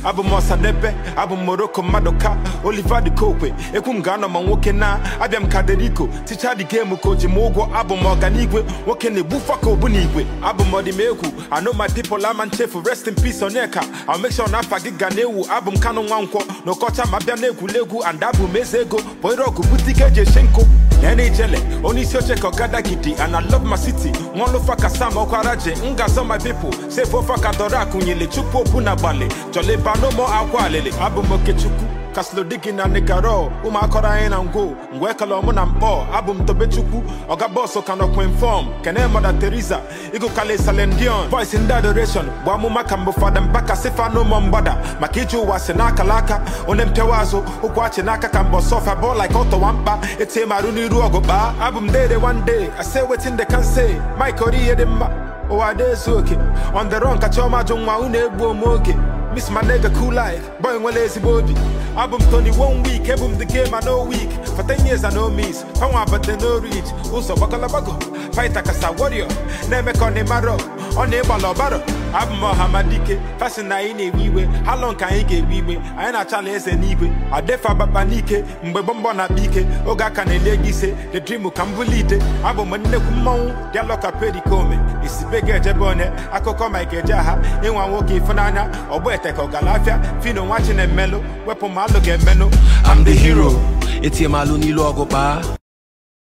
abụ m Osadebe abụ m Morocco Madoka Oliver de Kokwe ekwu m ga-anọ ma nwoke na abịa m Kaderiko ticha dị game ka o ji m ụgwọ abụ m ọganigwe nwoke na-egbufa ka obu n'igwe abụ m ọdịmegwu I know my people ama nchefu rest in peace Onyeka I'll make sure na afa gị ga na-ewu abụ m Kanu Nwankwọ n'ọkọcha ma bịa na-egwuregwu and abụ m eze ego boirọgụ butike eji eche nkụ Nene Ijele, only isi oche ka Ogada Gidi and I love my city. Nwalufa ka Sam Okwaraje, ngazo my people. Safe ofa ka Dora kunyele chukwu opu na bale. Jole bano mo akwa alele. Abu moke chukwu, kaslo digi na nekaro. Uma akora ena ngo, ngwekala omu na mpo. Abu mtobe chukwu, oga bosso kano inform. Kene Mother Teresa, igu kale Salendion. Voice in the adoration, wamu makambo fada mbaka sefa no mombada. Makiju wase naka laka, onemtewazo. Ukwache naka kambo sofa ball like Otto Wampa. Ete maruni ruogoba. Abum dede one day, I say wetin they can say. My Korea de ma, oh I dey soke. On the run, kachoma jungwa unegbo moke. Miss my nigga cool like, boy when lazy bobby. Album Tony 1 week, album the game I know week. For 10 years I know miss, power but they no reach. Also bakala bago, fight like a warrior. Name on the marrow, on the ballobaro. Album Mohamadike, fashion na in a wewe. How long can he get wewe? I ain't a challenge anyway. I defa babanike, mbebombo na bike. Oga kane legise, the dream will come bulite. Album manne kumon, dia loka pedicome. It's bigger jabone, akoko Mike Jaha, in one walkie fanana, or Teko Galafia, Fino watching a mellow, weapon malo get meno. I'm the hero. It's your maluni logo ba.